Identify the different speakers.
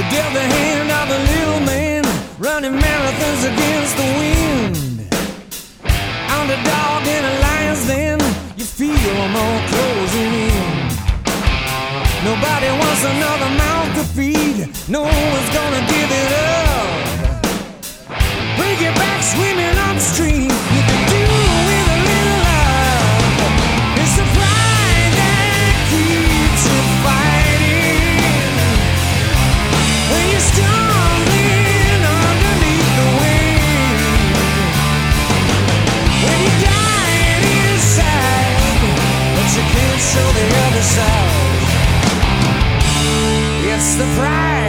Speaker 1: dealt the hand of a little man, running marathons against the wind. Underdog in a lion's den, you feel them all closing in. Nobody wants another mouth to feed, no one's gonna give it up. Bring it back swimming upstream.